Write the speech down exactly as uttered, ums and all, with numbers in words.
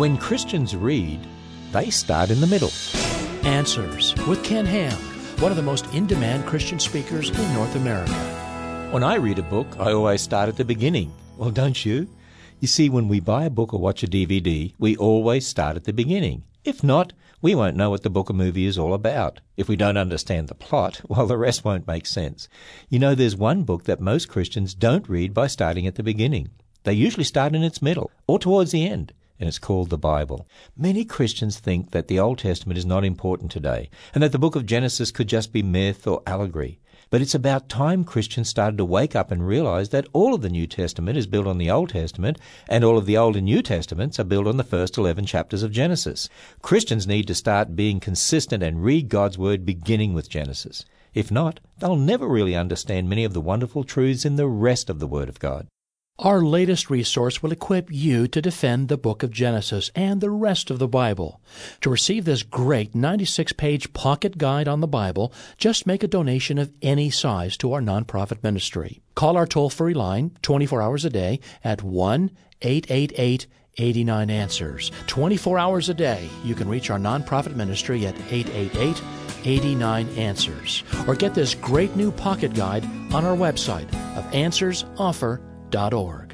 When Christians read, they start in the middle. Answers with Ken Ham, one of the most in-demand Christian speakers in North America. When I read a book, I always start at the beginning. Well, don't you? You see, when we buy a book or watch a D V D, we always start at the beginning. If not, we won't know what the book or movie is all about. If we don't understand the plot, well, the rest won't make sense. You know, there's one book that most Christians don't read by starting at the beginning. They usually start in its middle or towards the end, and it's called the Bible. Many Christians think that the Old Testament is not important today, and that the book of Genesis could just be myth or allegory. But it's about time Christians started to wake up and realize that all of the New Testament is built on the Old Testament, and all of the Old and New Testaments are built on the first eleven chapters of Genesis. Christians need to start being consistent and read God's Word beginning with Genesis. If not, they'll never really understand many of the wonderful truths in the rest of the Word of God. Our latest resource will equip you to defend the book of Genesis and the rest of the Bible. To receive this great ninety-six page pocket guide on the Bible, just make a donation of any size to our nonprofit ministry. Call our toll-free line twenty-four hours a day at one eight eight eight eight nine answers. twenty-four hours a day, you can reach our nonprofit ministry at eight eight eight eight nine answers. Or get this great new pocket guide on our website of answers offer dot org.